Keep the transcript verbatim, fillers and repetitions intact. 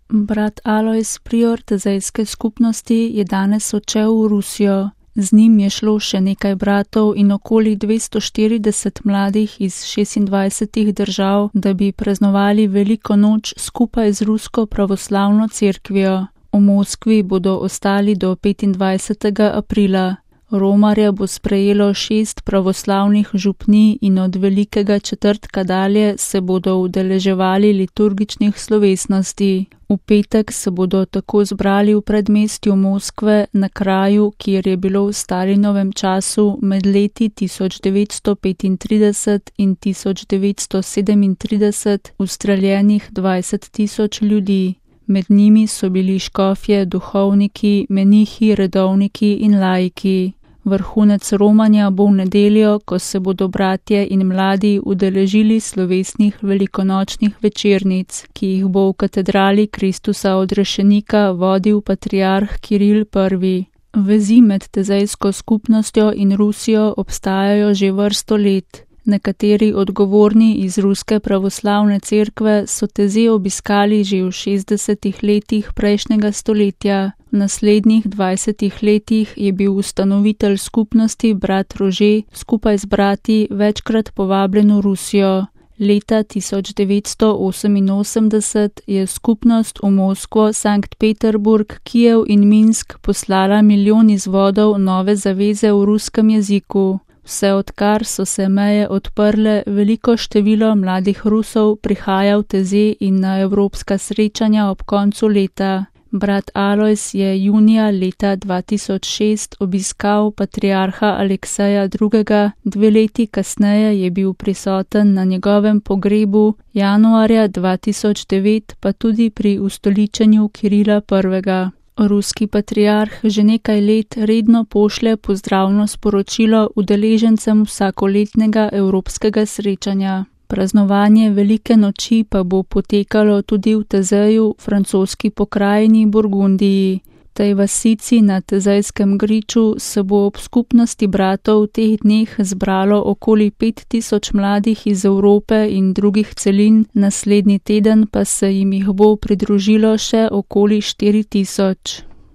Brat Alojz, prior tezejske skupnosti, je danes odšel v Rusijo. Z njim je šlo še nekaj bratov in okoli dvesto štirideset mladih iz šestindvajsetih držav, da bi praznovali veliko noč skupaj z Rusko pravoslavno cerkvijo. V Moskvi bodo ostali do petindvajsetega aprila. Romarja bo sprejelo šest pravoslavnih župnij in od velikega četrtka dalje se bodo udeleževali liturgičnih slovesnosti. V petek se bodo tako zbrali v predmestju Moskve na kraju, kjer je bilo v Stalinovem času med leti tisoč devetsto petintrideset in tisoč devetsto sedemintrideset ustreljenih dvajset tisoč ljudi. Med njimi so bili škofje, duhovniki, menihi, redovniki in laiki. Vrhunec romanja bo v nedeljo, ko se bodo bratje in mladi udeležili slovesnih velikonočnih večernic, ki jih bo v katedrali Kristusa odrešenika vodil patriarh Kiril prvi. Vezi med tezejsko skupnostjo in Rusijo obstajajo že vrsto let. Nekateri odgovorni iz Ruske pravoslavne cerkve so Teze obiskali že v šestdesetih letih prejšnjega stoletja. V naslednjih dvajsetih letih je bil ustanovitelj skupnosti brat Rože skupaj z brati večkrat povabljen v Rusijo. Leta tisoč devetsto oseminosemdeset je skupnost v Moskvo, Sankt Peterburg, Kijev in Minsk poslala milijon izvodov nove zaveze v ruskem jeziku. Vse odkar so se meje odprle, veliko število mladih Rusov prihaja v Teze in na evropska srečanja ob koncu leta. Brat Alojz je junija leta dva tisoč šest obiskal patriarha Alekseja drugega, dve leti kasneje je bil prisoten na njegovem pogrebu, januarja dva tisoč devet pa tudi pri ustoličenju Kirila prvega. Ruski patriarh že nekaj let redno pošlje pozdravno sporočilo udeležencem vsakoletnega evropskega srečanja. Praznovanje velike noči pa bo potekalo tudi v Tezeju, francoski pokrajini Burgundiji. V tej vasici na Tezejskem griču se bo ob skupnosti bratov v teh dneh zbralo okoli pet tisoč mladih iz Evrope in drugih celin, naslednji teden pa se jim jih bo pridružilo še okoli štiri tisoč.